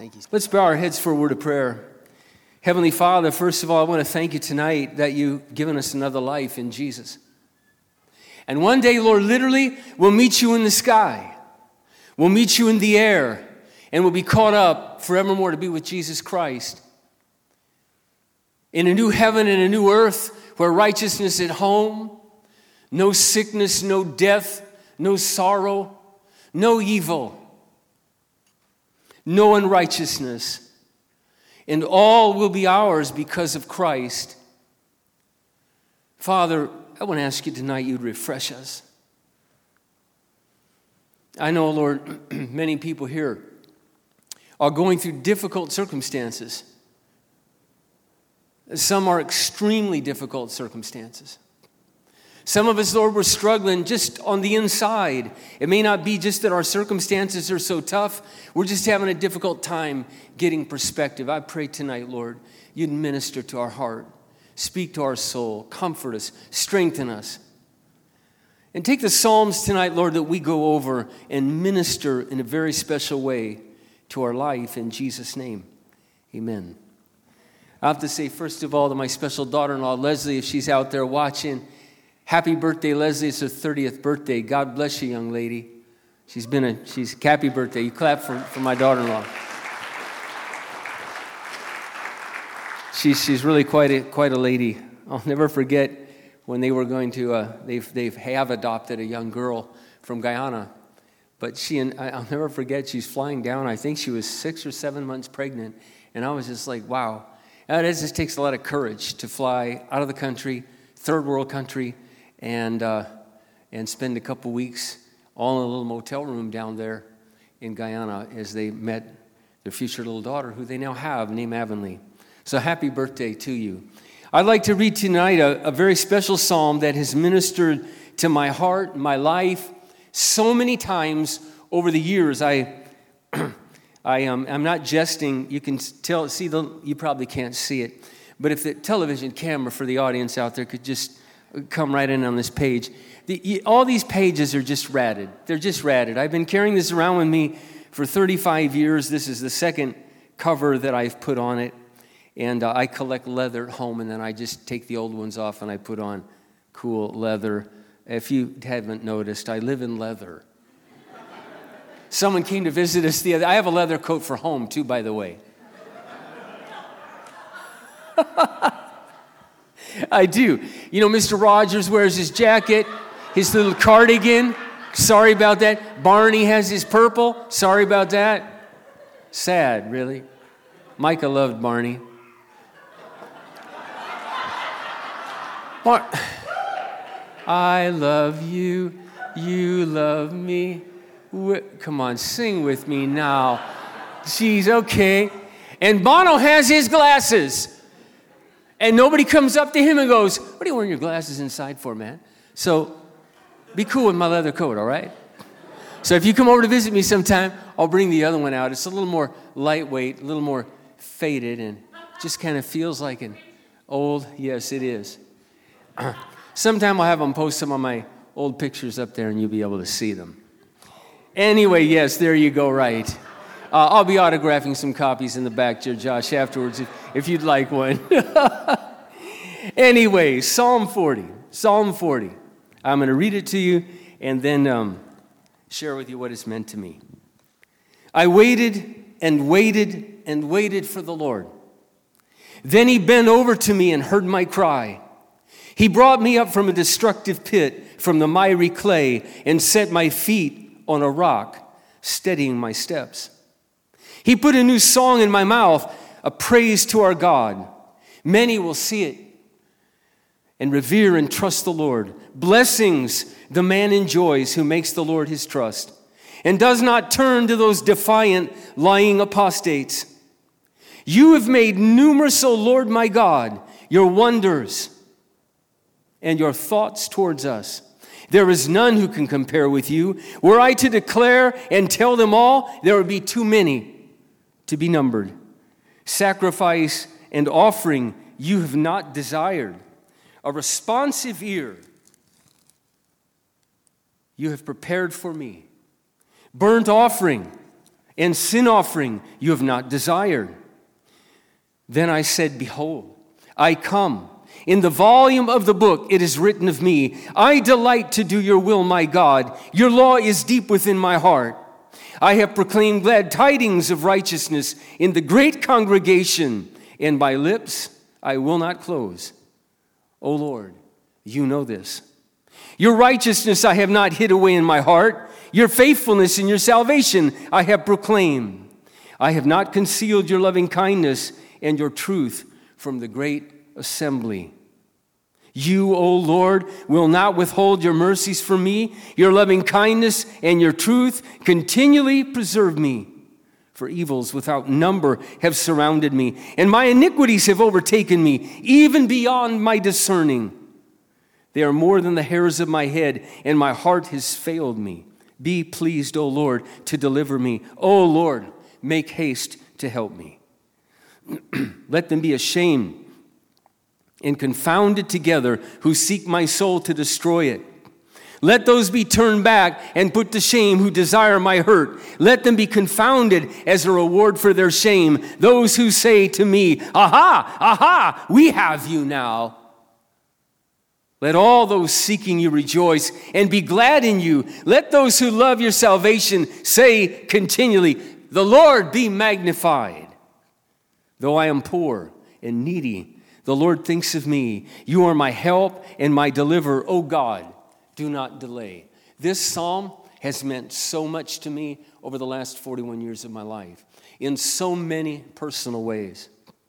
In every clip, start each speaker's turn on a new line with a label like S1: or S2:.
S1: Thank you. Let's bow our heads for a word of prayer. Heavenly Father, first of all, I want to thank you tonight that you've given us another life in Jesus. And one day, Lord, literally, we'll meet you in the sky. We'll meet you in the air. And we'll be caught up forevermore to be with Jesus Christ. In a new heaven and a new earth where righteousness is at home. No sickness, no death, no sorrow, no evil. No unrighteousness. And all will be ours because of Christ. Father, I want to ask you tonight you'd refresh us. I know, Lord, many people here are going through difficult circumstances. Some are extremely difficult circumstances. Some of us, Lord, we're struggling just on the inside. It may not be just that our circumstances are so tough. We're just having a difficult time getting perspective. I pray tonight, Lord, you'd minister to our heart. Speak to our soul. Comfort us. Strengthen us. And take the Psalms tonight, Lord, that we go over and minister in a very special way to our life in Jesus' name. Amen. I have to say, first of all, to my special daughter-in-law, Leslie, if she's out there watching, happy birthday, Leslie. It's her 30th birthday. God bless you, young lady. She's happy birthday. You clap for my daughter-in-law. She's really quite a lady. I'll never forget when they were going to, they have adopted a young girl from Guyana. But I'll never forget, she's flying down. I think she was 6 or 7 months pregnant. And I was just like, wow. It just takes a lot of courage to fly out of the country, third world country, and spend a couple weeks all in a little motel room down there in Guyana as they met their future little daughter, who they now have, named Avonlea. So happy birthday to you. I'd like to read tonight a very special psalm that has ministered to my heart, my life, so many times over the years. I'm not jesting. You can you probably can't see it. But if the television camera for the audience out there could just come right in on this page. All these pages are just ratted. They're just ratted. I've been carrying this around with me for 35 years. This is the second cover that I've put on it. And I collect leather at home, and then I just take the old ones off and I put on cool leather. If you haven't noticed, I live in leather. Someone came to visit us the other day. I have a leather coat for home, too, by the way. I do. You know, Mr. Rogers wears his jacket, his little cardigan. Sorry about that. Barney has his purple. Sorry about that. Sad, really. Micah loved Barney. I love you. You love me. Come on, sing with me now. Jeez, okay. And Bono has his glasses. And nobody comes up to him and goes, what are you wearing your glasses inside for, man? So be cool with my leather coat, all right? So if you come over to visit me sometime, I'll bring the other one out. It's a little more lightweight, a little more faded, and just kind of feels like an old, yes, it is. Sometime I'll have them post some of my old pictures up there, and you'll be able to see them. Anyway, yes, there you go, right. I'll be autographing some copies in the back there, Josh, afterwards, if you'd like one. Anyway, Psalm 40. I'm going to read it to you and then share with you what it's meant to me. I waited and waited and waited for the Lord. Then he bent over to me and heard my cry. He brought me up from a destructive pit, from the miry clay, and set my feet on a rock, steadying my steps. He put a new song in my mouth, a praise to our God. Many will see it and revere and trust the Lord. Blessings the man enjoys who makes the Lord his trust and does not turn to those defiant, lying apostates. You have made numerous, O Lord my God, your wonders and your thoughts towards us. There is none who can compare with you. Were I to declare and tell them all, there would be too many to be numbered. Sacrifice and offering you have not desired. A responsive ear you have prepared for me. Burnt offering and sin offering you have not desired. Then I said, behold, I come. In the volume of the book it is written of me, I delight to do your will, my God. Your law is deep within my heart. I have proclaimed glad tidings of righteousness in the great congregation, and my lips I will not close. O Lord, you know this. Your righteousness I have not hid away in my heart. Your faithfulness and your salvation I have proclaimed. I have not concealed your loving kindness and your truth from the great assembly. You, O Lord, will not withhold your mercies from me. Your loving kindness and your truth continually preserve me. For evils without number have surrounded me, and my iniquities have overtaken me, even beyond my discerning. They are more than the hairs of my head, and my heart has failed me. Be pleased, O Lord, to deliver me. O Lord, make haste to help me. Let them be ashamed and confounded together who seek my soul to destroy it. Let those be turned back and put to shame who desire my hurt. Let them be confounded as a reward for their shame. Those who say to me, aha, aha, we have you now. Let all those seeking you rejoice and be glad in you. Let those who love your salvation say continually, the Lord be magnified. Though I am poor and needy, the Lord thinks of me. You are my help and my deliverer. O God, do not delay. This psalm has meant so much to me over the last 41 years of my life in so many personal ways.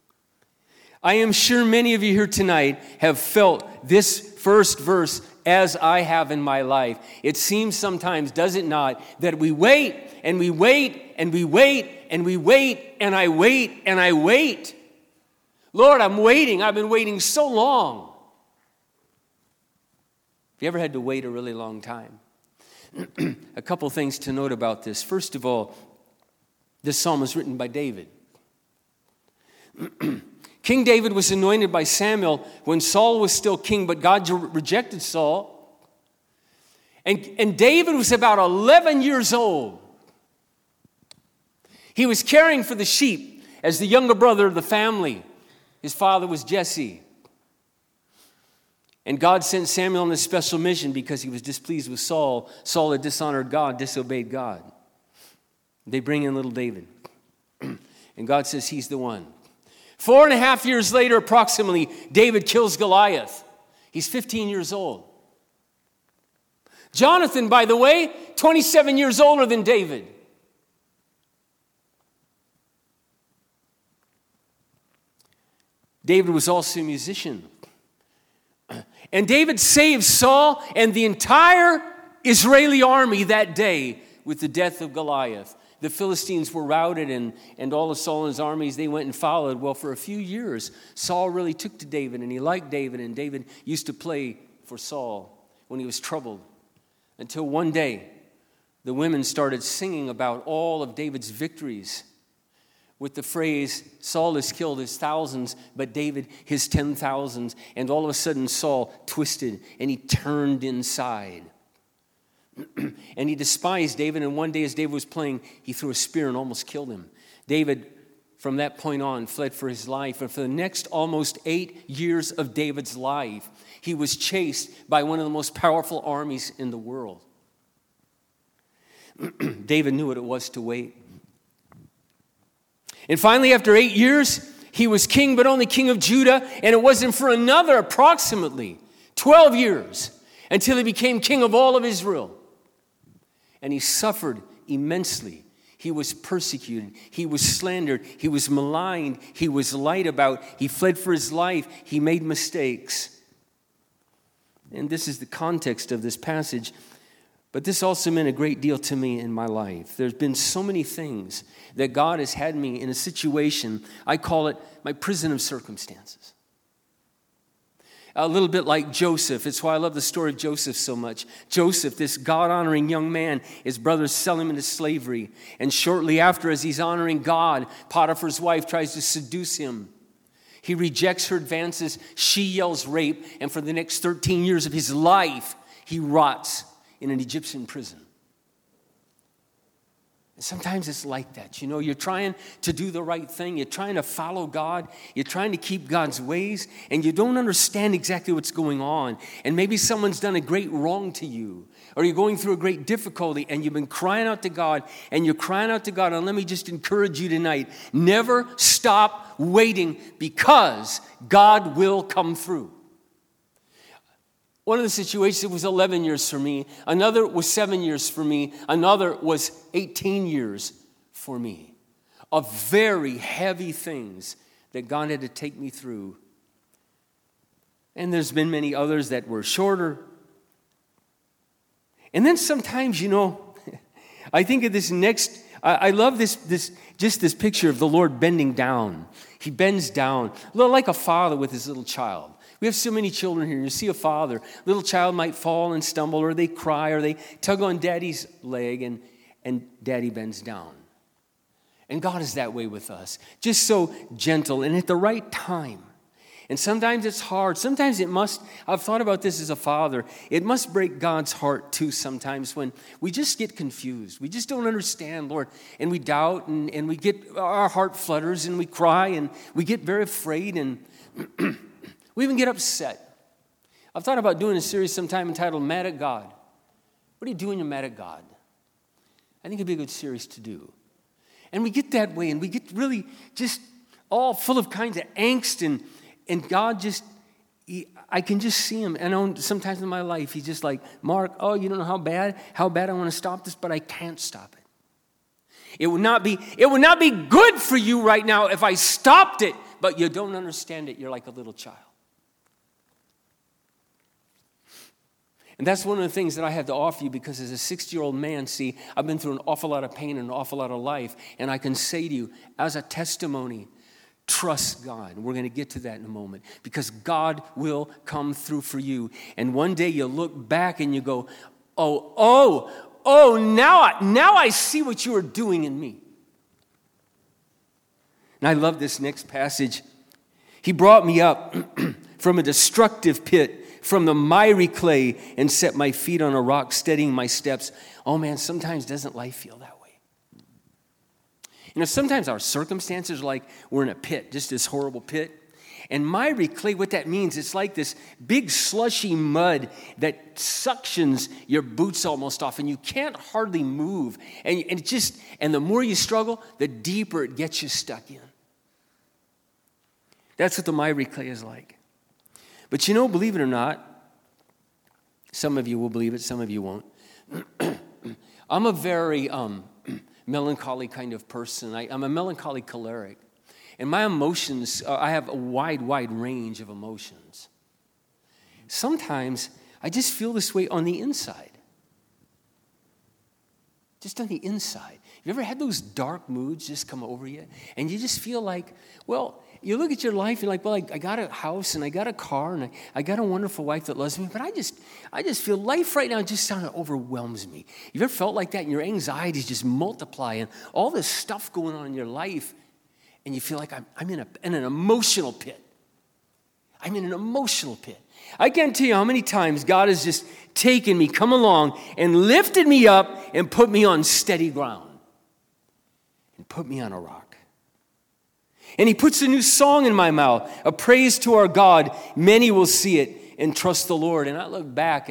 S1: I am sure many of you here tonight have felt this first verse as I have in my life. It seems sometimes, does it not, that we wait and we wait and we wait and we wait and I wait and I wait. Lord, I'm waiting. I've been waiting so long. Have you ever had to wait a really long time? A couple things to note about this. First of all, this psalm was written by David. King David was anointed by Samuel when Saul was still king, but God rejected Saul. And David was about 11 years old. He was caring for the sheep as the younger brother of the family. His father was Jesse. And God sent Samuel on a special mission because he was displeased with Saul. Saul had dishonored God, disobeyed God. They bring in little David. And God says he's the one. 4.5 years later, approximately, David kills Goliath. He's 15 years old. Jonathan, by the way, 27 years older than David. David was also a musician. And David saved Saul and the entire Israeli army that day with the death of Goliath. The Philistines were routed and all of Saul and his armies, they went and followed. Well, for a few years, Saul really took to David and he liked David. And David used to play for Saul when he was troubled. Until one day, the women started singing about all of David's victories with the phrase, Saul has killed his thousands, but David his 10,000s. And all of a sudden, Saul twisted and he turned inside. And he despised David, and one day as David was playing, he threw a spear and almost killed him. David, from that point on, fled for his life. And for the next almost 8 years of David's life, he was chased by one of the most powerful armies in the world. David knew what it was to wait. And finally, after 8 years, he was king, but only king of Judah. And it wasn't for another approximately 12 years until he became king of all of Israel. And he suffered immensely. He was persecuted. He was slandered. He was maligned. He was lied about. He fled for his life. He made mistakes. And this is the context of this passage. But this also meant a great deal to me in my life. There's been so many things that God has had me in a situation, I call it my prison of circumstances. A little bit like Joseph. It's why I love the story of Joseph so much. Joseph, this God-honoring young man, his brothers sell him into slavery. And shortly after, as he's honoring God, Potiphar's wife tries to seduce him. He rejects her advances. She yells rape. And for the next 13 years of his life, he rots in an Egyptian prison. Sometimes it's like that. You're trying to do the right thing. You're trying to follow God. You're trying to keep God's ways, and you don't understand exactly what's going on. And maybe someone's done a great wrong to you, or you're going through a great difficulty, and you've been crying out to God, and you're crying out to God. And let me just encourage you tonight. Never stop waiting, because God will come through. One of the situations was 11 years for me. Another was 7 years for me. Another was 18 years for me. Of very heavy things that God had to take me through. And there's been many others that were shorter. And then sometimes, I think of this next, I love this picture of the Lord bending down. He bends down, a little like a father with his little child. We have so many children here. You see a father, little child might fall and stumble, or they cry, or they tug on daddy's leg, and daddy bends down. And God is that way with us, just so gentle and at the right time. And sometimes it's hard. Sometimes it must, I've thought about this as a father, it must break God's heart too sometimes when we just get confused. We just don't understand, Lord, and we doubt, and we get, our heart flutters, and we cry, and we get very afraid, and we even get upset. I've thought about doing a series sometime entitled Mad at God. What are you doing? You're mad at God. I think it'd be a good series to do. And we get that way, and we get really just all full of kinds of angst, and God just, I can just see him. And I know sometimes in my life, he's just like, Mark, oh, you don't know how bad I want to stop this, but I can't stop it. It would not be good for you right now if I stopped it, but you don't understand it. You're like a little child. And that's one of the things that I have to offer you, because as a 60-year-old man, see, I've been through an awful lot of pain and an awful lot of life. And I can say to you, as a testimony, trust God. And we're going to get to that in a moment, because God will come through for you. And one day you'll look back and you go, oh, now I see what you are doing in me. And I love this next passage. He brought me up from a destructive pit, from the miry clay, and set my feet on a rock, steadying my steps. Oh man, sometimes doesn't life feel that way? Sometimes our circumstances are like we're in a pit, just this horrible pit. And miry clay, what that means, it's like this big slushy mud that suctions your boots almost off, and you can't hardly move. And the more you struggle, the deeper it gets you stuck in. That's what the miry clay is like. But believe it or not, some of you will believe it, some of you won't. I'm a very melancholy kind of person. I'm a melancholy choleric. And my emotions, I have a wide range of emotions. Sometimes I just feel this way on the inside. Just on the inside. You ever had those dark moods just come over you? And you just feel like, well, you look at your life, you're like, well, I got a house, and I got a car, and I got a wonderful wife that loves me, but I just feel life right now just kind of overwhelms me. You ever felt like that, and your anxieties just multiply, and all this stuff going on in your life, and you feel like I'm in an emotional pit. I'm in an emotional pit. I can't tell you how many times God has just taken me, come along, and lifted me up and put me on steady ground. And put me on a rock. And he puts a new song in my mouth, a praise to our God. Many will see it and trust the Lord. And I look back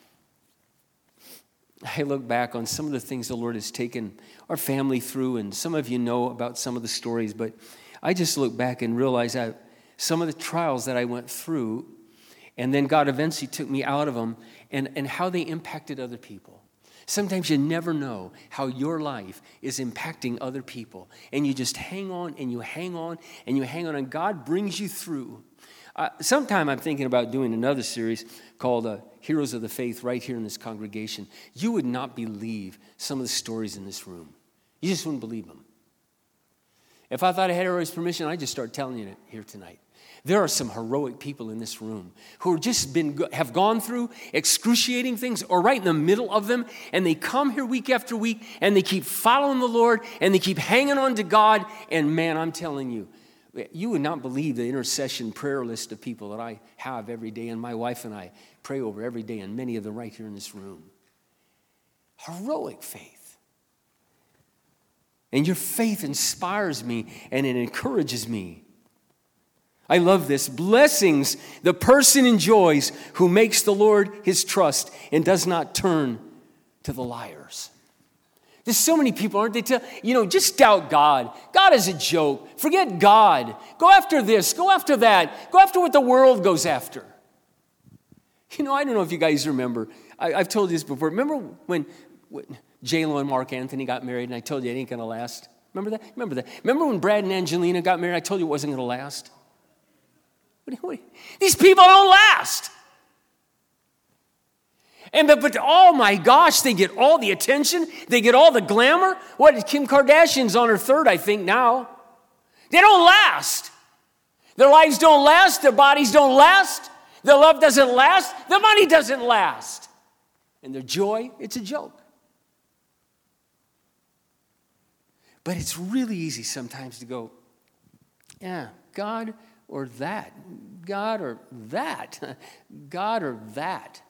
S1: on some of the things the Lord has taken our family through, and some of you know about some of the stories, but I just look back and realize that some of the trials that I went through, and then God eventually took me out of them, and how they impacted other people. Sometimes you never know how your life is impacting other people. And you just hang on, and you hang on, and you hang on, and God brings you through. Sometime I'm thinking about doing another series called Heroes of the Faith right here in this congregation. You would not believe some of the stories in this room. You just wouldn't believe them. If I thought I had everybody's permission, I'd just start telling you it here tonight. There are some heroic people in this room who have gone through excruciating things, or right in the middle of them, and they come here week after week, and they keep following the Lord, and they keep hanging on to God. And man, I'm telling you, you would not believe the intercession prayer list of people that I have every day, and my wife and I pray over every day, and many of them right here in this room. Heroic faith. And your faith inspires me and it encourages me. I love this. Blessings the person enjoys who makes the Lord his trust and does not turn to the liars. There's so many people, aren't they? Just doubt God. God is a joke. Forget God. Go after this. Go after that. Go after what the world goes after. I don't know if you guys remember. I've told you this before. Remember when J-Lo and Mark Anthony got married and I told you it ain't going to last? Remember that? Remember when Brad and Angelina got married? I told you it wasn't going to last. These people don't last. But oh my gosh, they get all the attention. They get all the glamour. Kim Kardashian's on her third, I think, now. They don't last. Their lives don't last. Their bodies don't last. Their love doesn't last. Their money doesn't last. And their joy, it's a joke. But it's really easy sometimes to go, yeah, God or that. God or that. God or that.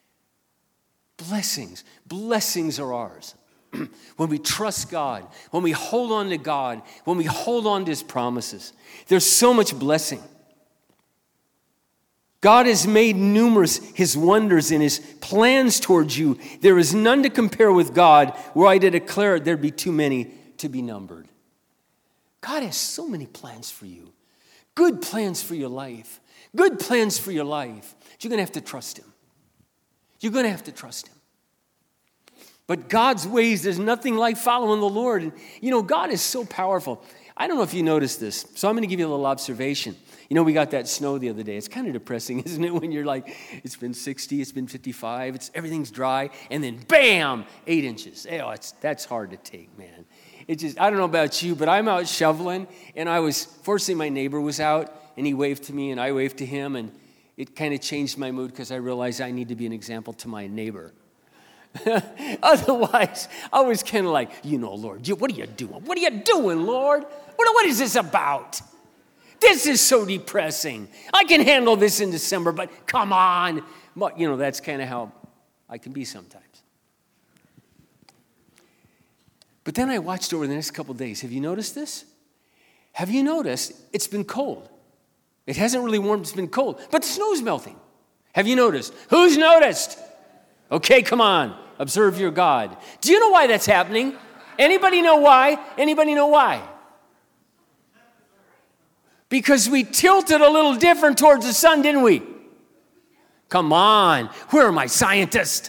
S1: Blessings are ours. When we trust God, when we hold on to God, when we hold on to his promises, there's so much blessing. God has made numerous his wonders and his plans towards you. There is none to compare with God. Were I to declare it, there'd be too many to be numbered. God has so many plans for you. Good plans for your life. Good plans for your life. You're going to have to trust him. You're going to have to trust him. But God's ways, there's nothing like following the Lord. And, God is so powerful. I don't know if you noticed this, so I'm going to give you a little observation. We got that snow the other day. It's kind of depressing, isn't it, when you're like, it's been 60, it's been 55, everything's dry, and then bam, 8 inches. That's hard to take, man. I don't know about you, but I'm out shoveling, and fortunately my neighbor was out, and he waved to me, and I waved to him, and it kind of changed my mood because I realized I need to be an example to my neighbor. Otherwise, I was kind of like, Lord, what are you doing? What are you doing, Lord? What is this about? This is so depressing. I can handle this in December, but come on. That's kind of how I can be sometimes. But then I watched over the next couple of days. Have you noticed this? Have you noticed it's been cold? It hasn't really warmed, it's been cold, but the snow's melting. Have you noticed? Who's noticed? Okay, come on. Observe your God. Do you know why that's happening? Anybody know why? Anybody know why? Because we tilted a little different towards the sun, didn't we? Come on. Where are my scientists?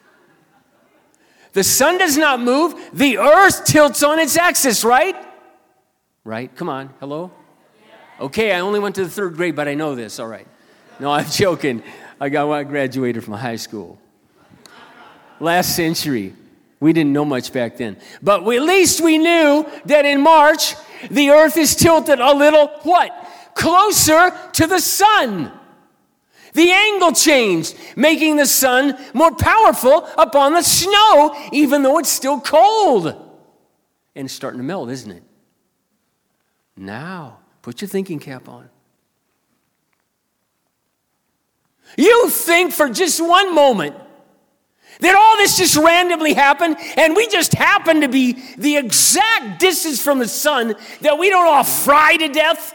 S1: The sun does not move. The earth tilts on its axis, right? Right? Come on. Hello? Okay, I only went to the 3rd grade, but I know this. All right. No, I'm joking. I graduated from high school. Last century. We didn't know much back then. But at least we knew that in March, the earth is tilted a little, what? Closer to the sun. The angle changed, making the sun more powerful upon the snow, even though it's still cold. And it's starting to melt, isn't it? Now, put your thinking cap on. You think for just one moment that all this just randomly happened, and we just happen to be the exact distance from the sun that we don't all fry to death?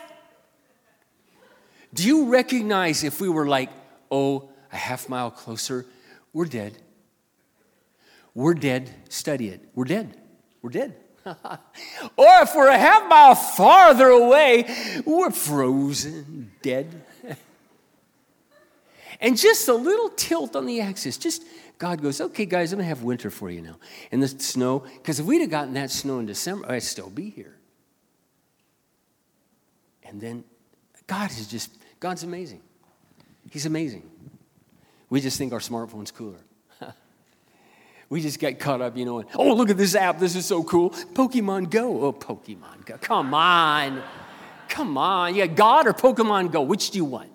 S1: Do you recognize if we were like, a half mile closer, we're dead. We're dead. Study it. We're dead. We're dead. Or if we're a half mile farther away, we're frozen, dead. And just a little tilt on the axis, God goes, okay, guys, I'm going to have winter for you now. And the snow, because if we'd have gotten that snow in December, I'd still be here. And then God's amazing. He's amazing. We just think our smartphone's cooler. We just get caught up, and, look at this app. This is so cool. Pokemon Go. Oh, Pokemon Go. Come on. Come on. Yeah, God or Pokemon Go? Which do you want?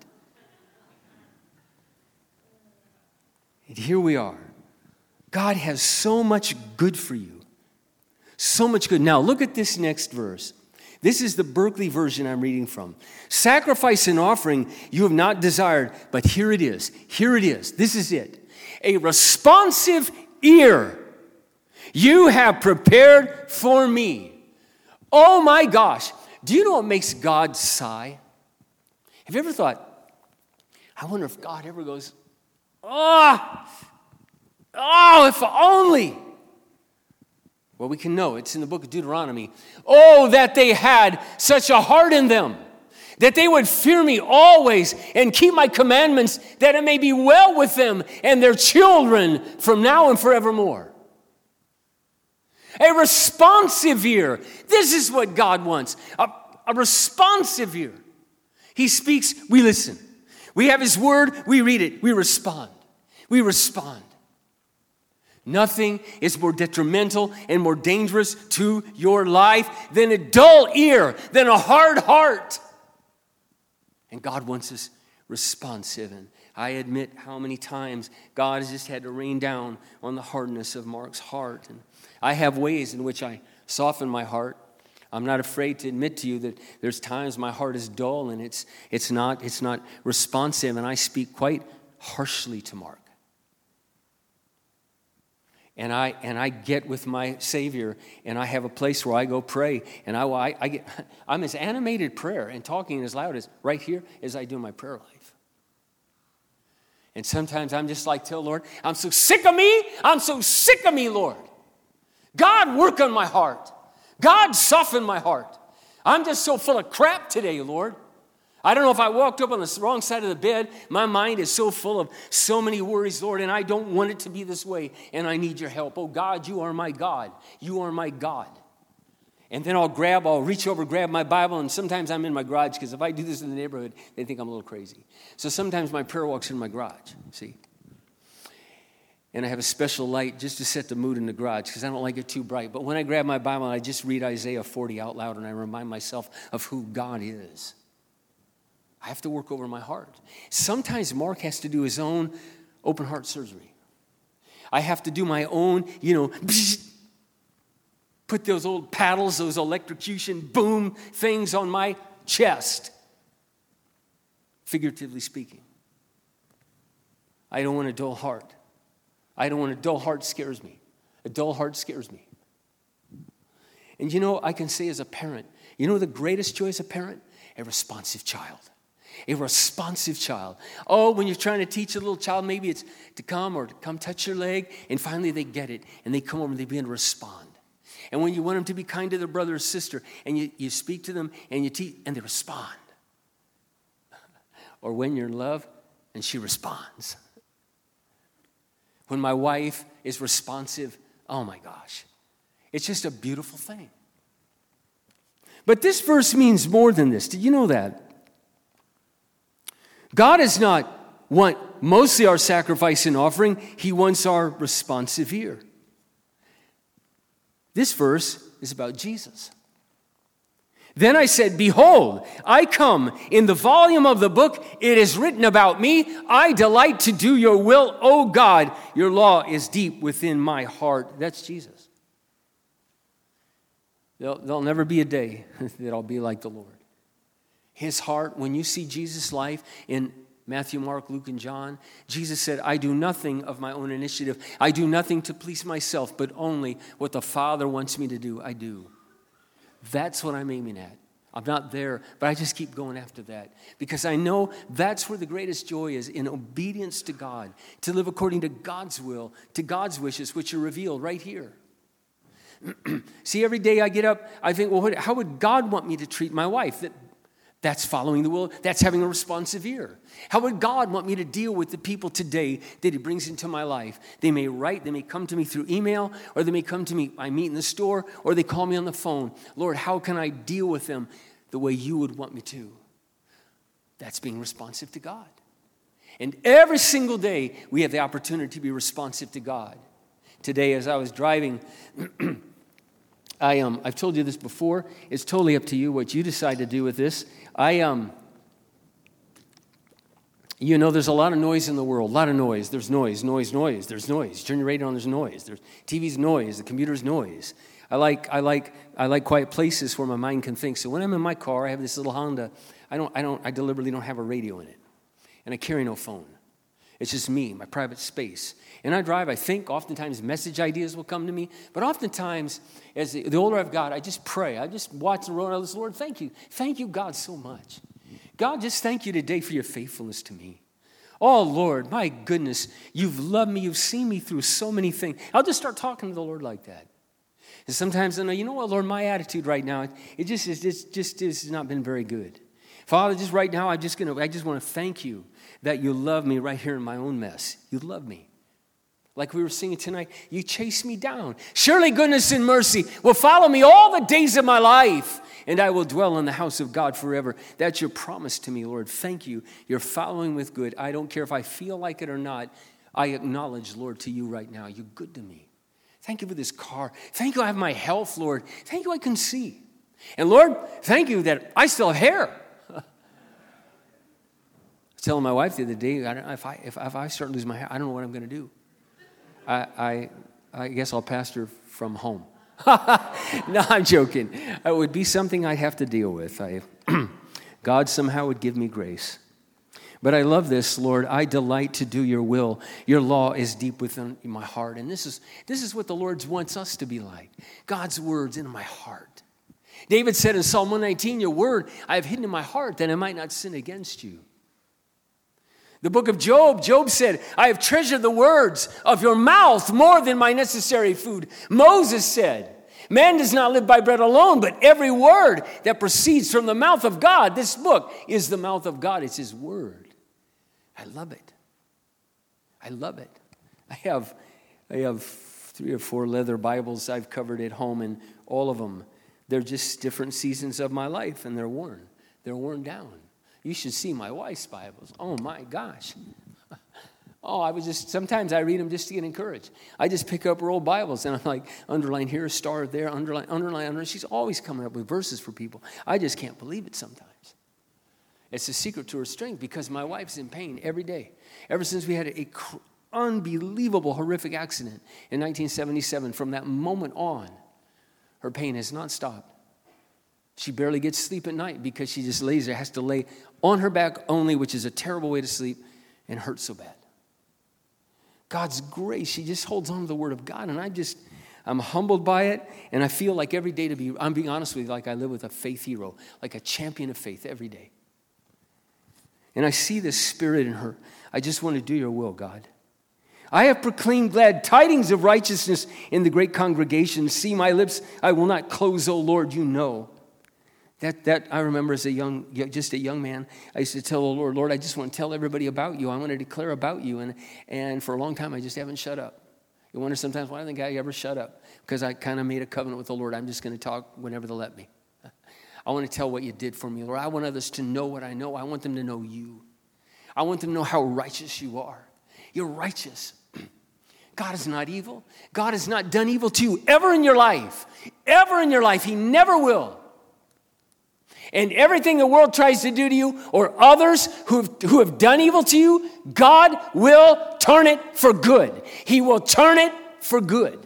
S1: And here we are. God has so much good for you. So much good. Now, look at this next verse. This is the Berkeley version I'm reading from. Sacrifice and offering you have not desired, but here it is. Here it is. This is it. A responsive ear you have prepared for me. Oh my gosh. Do you know what makes God sigh? Have you ever thought, I wonder if God ever goes, oh, if only. Well, we can know. It's in the book of Deuteronomy. Oh, that they had such a heart in them, that they would fear me always and keep my commandments, that it may be well with them and their children from now and forevermore. A responsive ear. This is what God wants. A responsive ear. He speaks, we listen. We have His word, we read it, we respond. We respond. Nothing is more detrimental and more dangerous to your life than a dull ear, than a hard heart. And God wants us responsive. And I admit how many times God has just had to rain down on the hardness of Mark's heart. And I have ways in which I soften my heart. I'm not afraid to admit to you that there's times my heart is dull and it's not responsive, and I speak quite harshly to Mark. And I get with my Savior, and I have a place where I go pray, and I'm as animated prayer and talking as loud as right here as I do my prayer life. And sometimes I'm just like, tell Lord, I'm so sick of me. I'm so sick of me, Lord. God, work on my heart. God, soften my heart. I'm just so full of crap today, Lord. I don't know if I walked up on the wrong side of the bed. My mind is so full of so many worries, Lord, and I don't want it to be this way, and I need your help. Oh, God, you are my God. You are my God. And then I'll reach over, grab my Bible, and sometimes I'm in my garage, because if I do this in the neighborhood, they think I'm a little crazy. So sometimes my prayer walk's in my garage, see? And I have a special light just to set the mood in the garage, because I don't like it too bright. But when I grab my Bible, I just read Isaiah 40 out loud, and I remind myself of who God is. I have to work over my heart. Sometimes Mark has to do his own open heart surgery. I have to do my own, put those old paddles, those electrocution boom things on my chest, figuratively speaking. I don't want a dull heart. A dull heart scares me. A dull heart scares me. And I can say as a parent, the greatest joy as a parent? A responsive child. A responsive child. Oh, when you're trying to teach a little child, maybe it's to come touch your leg, and finally they get it, and they come over and they begin to respond. And when you want them to be kind to their brother or sister, and you speak to them, and you teach, and they respond. Or when you're in love, and she responds. When my wife is responsive, oh my gosh, it's just a beautiful thing. But this verse means more than this. Did you know that? God does not want mostly our sacrifice and offering. He wants our responsive ear. This verse is about Jesus. Then I said, behold, I come. In the volume of the book, it is written about me. I delight to do your will, O God. Your law is deep within my heart. That's Jesus. There'll never be a day that I'll be like the Lord. His heart, when you see Jesus' life in Matthew, Mark, Luke, and John, Jesus said, I do nothing of my own initiative. I do nothing to please myself, but only what the Father wants me to do, I do. That's what I'm aiming at. I'm not there, but I just keep going after that. Because I know that's where the greatest joy is, in obedience to God, to live according to God's will, to God's wishes, which are revealed right here. See, every day I get up, I think, well, how would God want me to treat my wife? That's following the will. That's having a responsive ear. How would God want me to deal with the people today that He brings into my life? They may write, they may come to me through email, or they may come to me, I meet in the store, or they call me on the phone. Lord, how can I deal with them the way you would want me to? That's being responsive to God. And every single day, we have the opportunity to be responsive to God. Today, as I was driving, I've told you this before. It's totally up to you what you decide to do with this. There's a lot of noise in the world. A lot of noise. There's noise. There's noise. Turn your radio on. There's noise. There's TV's noise. The computer's noise. I like quiet places where my mind can think. So when I'm in my car, I have this little Honda. I deliberately don't have a radio in it, and I carry no phone. It's just me, my private space. And I drive, I think, oftentimes message ideas will come to me. But oftentimes, as the older I've got, I just pray. I just watch the road and I say, Lord, thank you. Thank you, God, so much. God, just thank you today for your faithfulness to me. Oh, Lord, my goodness, you've loved me. You've seen me through so many things. I'll just start talking to the Lord like that. And sometimes I know, you know what, Lord, my attitude right now, it just has not been very good. Father, just right now, I just want to thank you that you love me right here in my own mess. You love me. Like we were singing tonight, you chase me down. Surely goodness and mercy will follow me all the days of my life, and I will dwell in the house of God forever. That's your promise to me, Lord. Thank you. You're following with good. I don't care if I feel like it or not. I acknowledge, Lord, to you right now. You're good to me. Thank you for this car. Thank you I have my health, Lord. Thank you I can see. And Lord, thank you that I still have hair. I was telling my wife the other day, if I start losing my hair, I don't know what I'm going to do. I guess I'll pastor from home. No, I'm joking. It would be something I'd have to deal with. God somehow would give me grace. But I love this, Lord. I delight to do your will. Your law is deep within my heart. And this is what the Lord wants us to be like. God's word's in my heart. David said in Psalm 119, your word I have hidden in my heart that I might not sin against you. The book of Job said, I have treasured the words of your mouth more than my necessary food. Moses said, man does not live by bread alone, but every word that proceeds from the mouth of God. This book is the mouth of God. It's his word. I love it. I love it. I have 3 or 4 leather Bibles I've covered at home, and all of them, they're just different seasons of my life, and they're worn. They're worn down. You should see my wife's Bibles. Oh, my gosh. Oh, sometimes I read them just to get encouraged. I just pick up her old Bibles, and I'm like, underline here, star there, underline. She's always coming up with verses for people. I just can't believe it sometimes. It's a secret to her strength because my wife's in pain every day. Ever since we had an unbelievable, horrific accident in 1977, from that moment on, her pain has not stopped. She barely gets sleep at night because she just lays there, has to lay on her back only, which is a terrible way to sleep, and hurts so bad. God's grace, she just holds on to the word of God, and I'm humbled by it, and I feel like every day I'm being honest with you, like I live with a faith hero, like a champion of faith every day. And I see this spirit in her. I just want to do your will, God. I have proclaimed glad tidings of righteousness in the great congregation. See my lips, I will not close, O Lord, you know. That I remember as a young man, I used to tell the Lord, I just want to tell everybody about you. I want to declare about you. And for a long time, I just haven't shut up. You wonder sometimes, why didn't I ever shut up? Because I kind of made a covenant with the Lord. I'm just going to talk whenever they'll let me. I want to tell what you did for me, Lord. I want others to know what I know. I want them to know you. I want them to know how righteous you are. You're righteous. God is not evil. God has not done evil to you ever in your life. Ever in your life. He never will. And everything the world tries to do to you or others who have done evil to you, God will turn it for good. He will turn it for good.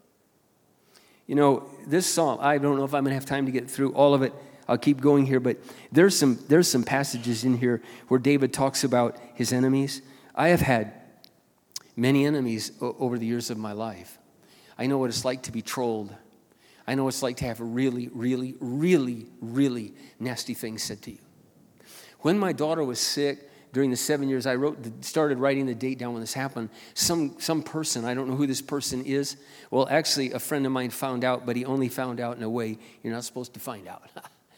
S1: You know, this psalm, I don't know if I'm going to have time to get through all of it. I'll keep going here, but there's some passages in here where David talks about his enemies. I have had many enemies over the years of my life. I know what it's like to be trolled. I know what it's like to have really, really, really, really nasty things said to you. When my daughter was sick, during the 7 years, I started writing the date down when this happened. Some person, I don't know who this person is. Well, actually, a friend of mine found out, but he only found out in a way you're not supposed to find out.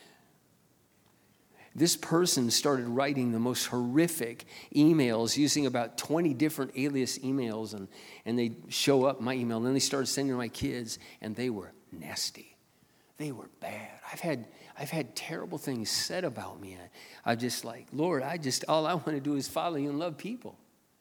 S1: This person started writing the most horrific emails using about 20 different alias emails, and they'd show up my email, and then they started sending to my kids, and they were nasty. They were bad. I've had terrible things said about me. I'm just like, Lord, all I want to do is follow you and love people.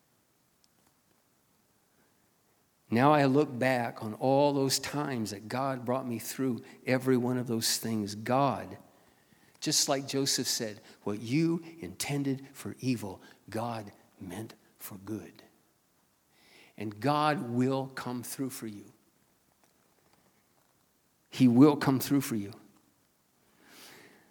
S1: Now I look back on all those times that God brought me through every one of those things. God, just like Joseph said, what you intended for evil, God meant for good. And God will come through for you. He will come through for you.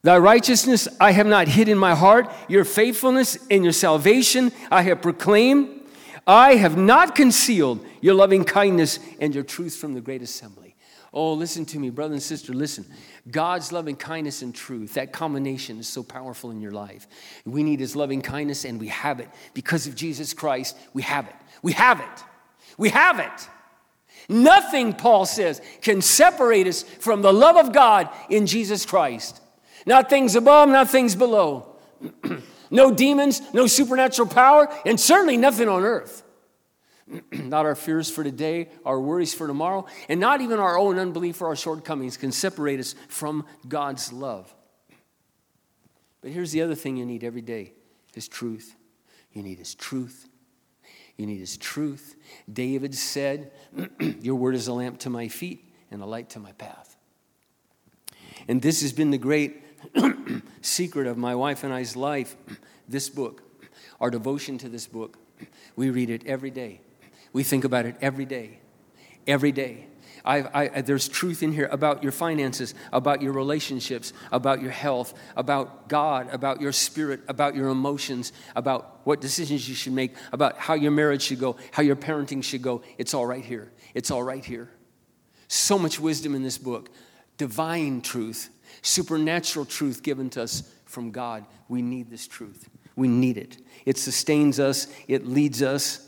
S1: Thy righteousness I have not hid in my heart. Your faithfulness and your salvation I have proclaimed. I have not concealed your loving kindness and your truth from the great assembly. Oh, listen to me, brother and sister, listen. God's loving kindness and truth, that combination is so powerful in your life. We need his loving kindness, and we have it. Because of Jesus Christ, we have it. We have it. We have it. Nothing, Paul says, can separate us from the love of God in Jesus Christ. Not things above, not things below. No demons, no supernatural power, and certainly nothing on earth. Not our fears for today, our worries for tomorrow, and not even our own unbelief or our shortcomings can separate us from God's love. But here's the other thing you need every day, his truth. You need his truth. You need his truth. David said, your word is a lamp to my feet and a light to my path. And this has been the great secret of my wife and I's life, this book, our devotion to this book. We read it every day. We think about it every day. Every day. There's truth in here about your finances, about your relationships, about your health, about God, about your spirit, about your emotions, about what decisions you should make, about how your marriage should go, how your parenting should go. It's all right here. It's all right here. So much wisdom in this book. Divine truth, supernatural truth given to us from God. We need this truth. We need it. It sustains us. It leads us.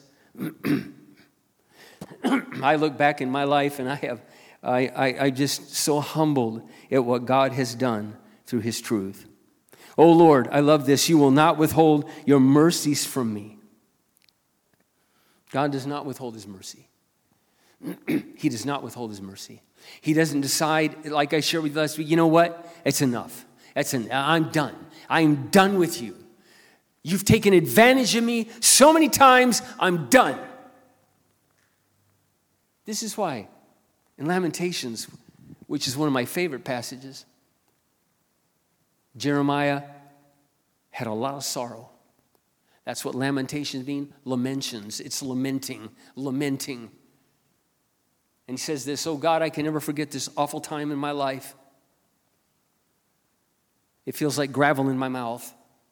S1: I look back in my life and I just so humbled at what God has done through his truth. Oh Lord, I love this. You will not withhold your mercies from me. God does not withhold his mercy. He does not withhold his mercy. He doesn't decide, like I shared with you last week, you know what? It's enough. I'm done. I'm done with you. You've taken advantage of me so many times, I'm done. This is why in Lamentations, which is one of my favorite passages, Jeremiah had a lot of sorrow. That's what Lamentations mean, lamentations. It's lamenting. And he says this, oh God, I can never forget this awful time in my life. It feels like gravel in my mouth.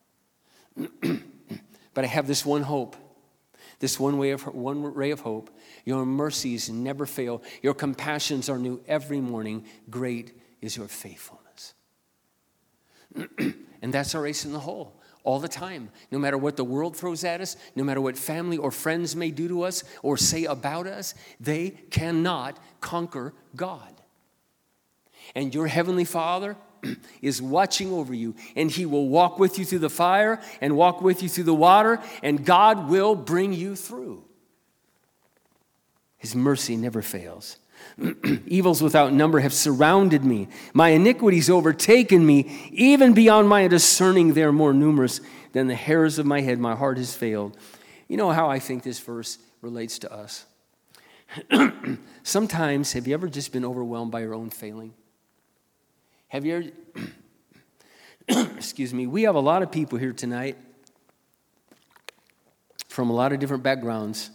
S1: But I have this one hope. This one ray of hope. Your mercies never fail. Your compassions are new every morning. Great is your faithfulness. And that's our ace in the hole all the time. No matter what the world throws at us, no matter what family or friends may do to us or say about us, they cannot conquer God. And your heavenly Father is watching over you, and he will walk with you through the fire and walk with you through the water, and God will bring you through. His mercy never fails. Evils without number have surrounded me. My iniquities overtaken me. Even beyond my discerning, they are more numerous than the hairs of my head. My heart has failed. You know how I think this verse relates to us? Sometimes, have you ever just been overwhelmed by your own failing? Have you ever, excuse me, we have a lot of people here tonight from a lot of different backgrounds.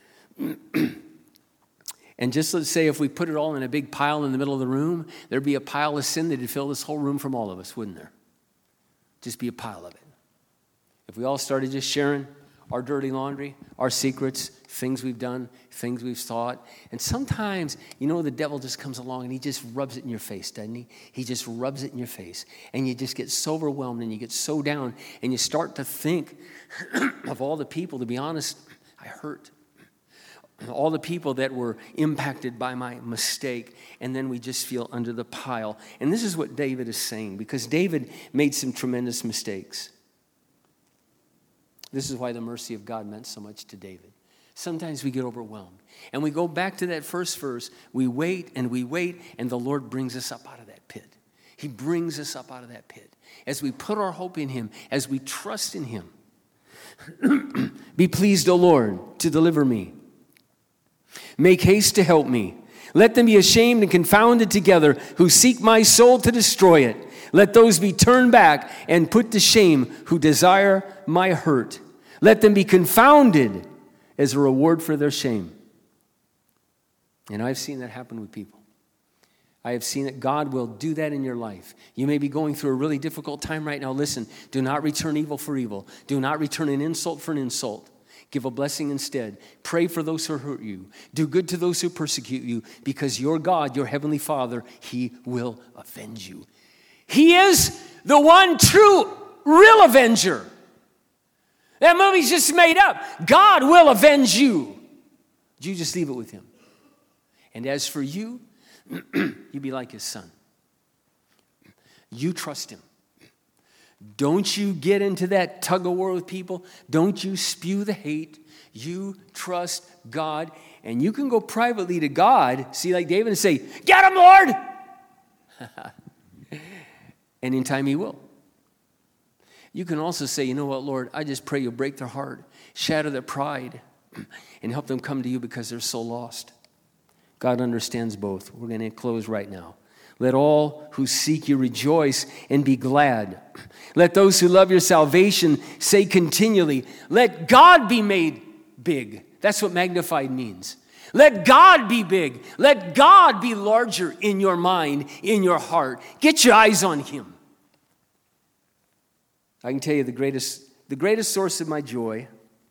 S1: And just let's say if we put it all in a big pile in the middle of the room, there'd be a pile of sin that'd fill this whole room from all of us, wouldn't there? Just be a pile of it. If we all started just sharing our dirty laundry, our secrets, things we've done, things we've thought. And sometimes, you know, the devil just comes along and he just rubs it in your face, doesn't he? He just rubs it in your face. And you just get so overwhelmed and you get so down and you start to think of all the people, to be honest, I hurt. All the people that were impacted by my mistake, and then we just feel under the pile. And this is what David is saying, because David made some tremendous mistakes. This is why the mercy of God meant so much to David. Sometimes we get overwhelmed. And we go back to that first verse. We wait, and the Lord brings us up out of that pit. He brings us up out of that pit. As we put our hope in him, as we trust in him. Be pleased, O Lord, to deliver me. Make haste to help me. Let them be ashamed and confounded together who seek my soul to destroy it. Let those be turned back and put to shame who desire my hurt. Let them be confounded as a reward for their shame. And I've seen that happen with people. I have seen it. God will do that in your life. You may be going through a really difficult time right now. Listen, do not return evil for evil. Do not return an insult for an insult. Give a blessing instead. Pray for those who hurt you. Do good to those who persecute you, because your God, your heavenly Father, he will avenge you. He is the one true, real avenger. That movie's just made up. God will avenge you. You just leave it with him. And as for you, you be like his son. You trust him. Don't you get into that tug of war with people. Don't you spew the hate. You trust God. And you can go privately to God, see, like David, and say, "Get him, Lord!" And in time he will. You can also say, "You know what, Lord, I just pray you'll break their heart, shatter their pride, and help them come to you because they're so lost." God understands both. We're going to close right now. Let all who seek you rejoice and be glad. Let those who love your salvation say continually, "Let God be made big." That's what magnified means. Let God be big. Let God be larger in your mind, in your heart. Get your eyes on him. I can tell you the greatest source of my joy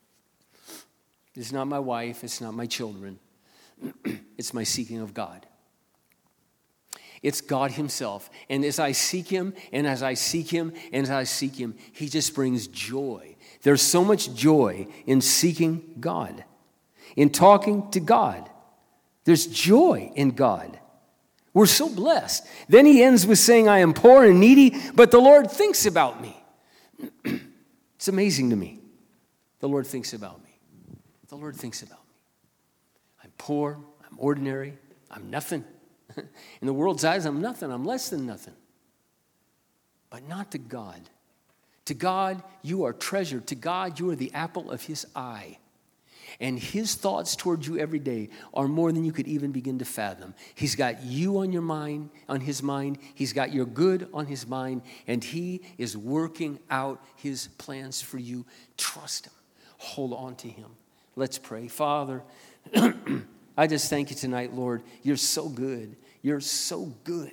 S1: is not my wife, it's not my children. It's my seeking of God. It's God himself. And as I seek him, and as I seek him, and as I seek him, he just brings joy. There's so much joy in seeking God, in talking to God. There's joy in God. We're so blessed. Then he ends with saying, "I am poor and needy, but the Lord thinks about me." It's amazing to me. The Lord thinks about me. The Lord thinks about me. I'm poor. I'm ordinary. I'm nothing. In the world's eyes, I'm nothing. I'm less than nothing. But not to God. To God, you are treasured. To God, you are the apple of his eye. And his thoughts toward you every day are more than you could even begin to fathom. He's got you on your mind, on his mind. He's got your good on his mind. And he is working out his plans for you. Trust him. Hold on to him. Let's pray. Father, I just thank you tonight, Lord. You're so good. You're so good.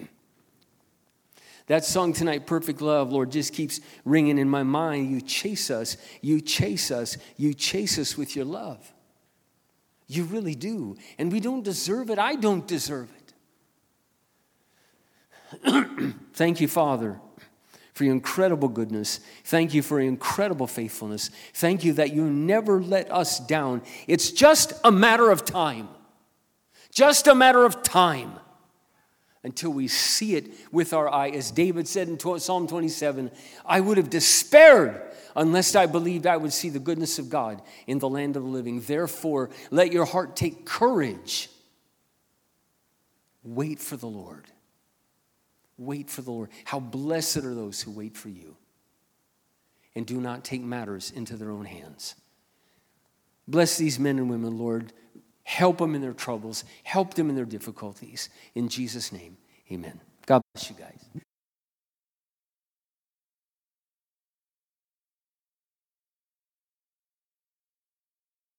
S1: That song tonight, Perfect Love, Lord, just keeps ringing in my mind. You chase us. You chase us. You chase us with your love. You really do. And we don't deserve it. I don't deserve it. Thank you, Father, for your incredible goodness. Thank you for your incredible faithfulness. Thank you that you never let us down. It's just a matter of time. Just a matter of time until we see it with our eye. As David said in Psalm 27, "I would have despaired unless I believed I would see the goodness of God in the land of the living. Therefore, let your heart take courage. Wait for the Lord." Wait for the Lord. How blessed are those who wait for you and do not take matters into their own hands. Bless these men and women, Lord. Help them in their troubles. Help them in their difficulties. In Jesus' name, amen. God bless you guys.